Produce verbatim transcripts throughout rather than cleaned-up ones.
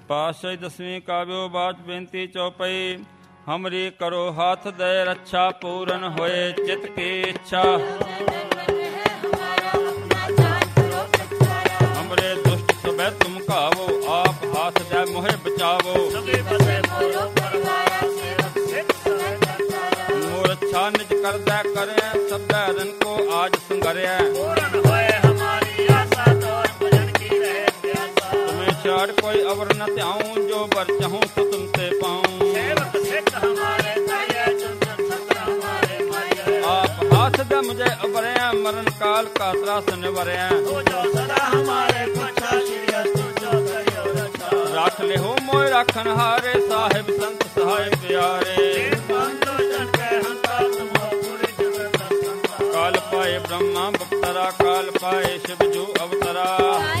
पातशाही दसवीं काव्यो बाच बेनती चौपई। हमरी करो हाथ दे रक्षा पूरन होए चित की इच्छा। हमरे दुष्ट सबे तुम कावो आप हाथ दे मोहे बचावो। मोर अच्छा निज कर दे करे सब रन को आज संगरे। चार कोई अवर न त्याऊं जो बर चाहूं तो तुमसे पाऊं। आप हाथ दे मुझे अबरे मरण काल का त्रास निवरे। राख ले हो मोय राखन हारे साहिब संत सहाय प्यारे। काल पाए ब्रह्मा बप्तरा काल पाए शिव जो अवतरा।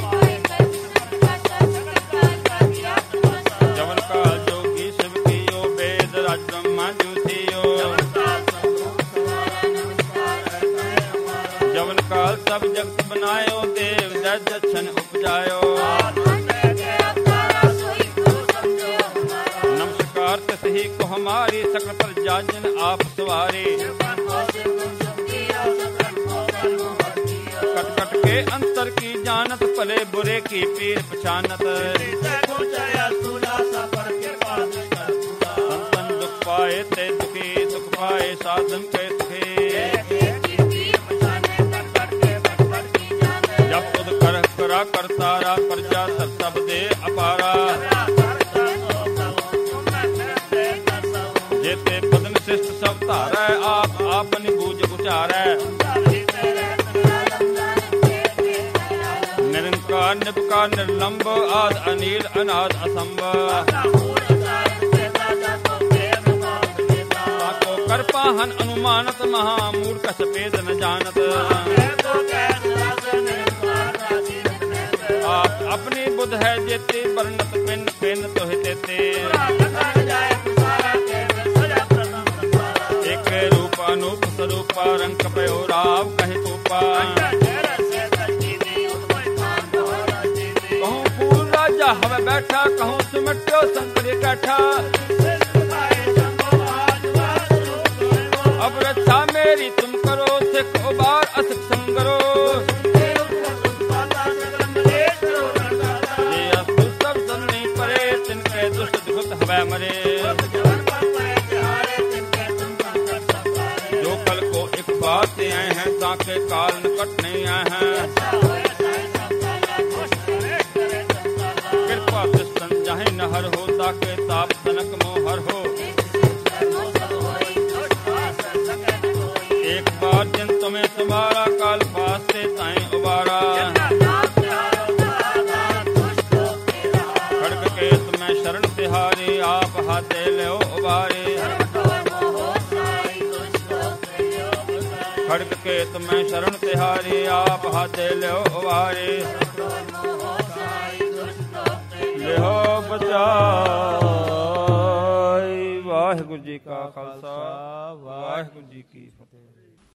जवन काल सब जगत बनायो देव दर्शन उपजायो। नमस्कार तिसही को हमारी सकल पर जाजन आप सवारी। कट कट के अंतर की जानत भले बुरे की पीर पहचानत। संतन दुख पाए ते दुखी सुख पाए साधन के सुखी। जब खुद कर करा करतारा प्रजा सब सब दे अपारा। जेते पदन शिष्ट सब धारा आप आपनी बूझ उचारै। निरंकार निपकार निर्लंब आद अनील अनाद असंभ। ताको कर पाहन अनुमानत महामूर्ख सफेद न जानत। आप अपनी बुध है जेते वर्णत पिन पिन तो हितेते। एक रूप अनूप स्वरूपा रंग पयो राव कहे तूपा। कहूँ पूर्ण राजा हवे बैठा कहूँ सिमट्यो संकट कैठा। अब रक्षा मेरी तुम करो सिख उबार असिख संगरो। मरे जो कल को एक बात आए हैं ताके काल निकट नहीं आए हैं। कृपा दृष्टन जाहे नहर हो ताके ताप तनक मोहर हो। एक बार दिन तुम्हें तुम्हारा काल पास से ताएं उबारा। खड़ग के तुम्हें शरण तिहारी आप हाथे ले उबारे। खड़ग के तुम्हें शरण तिहारी आप हाथे ले उबारे। ले हो बचाई। वाहिगुरु जी का खालसा वाहिगुरु जी की फतेह।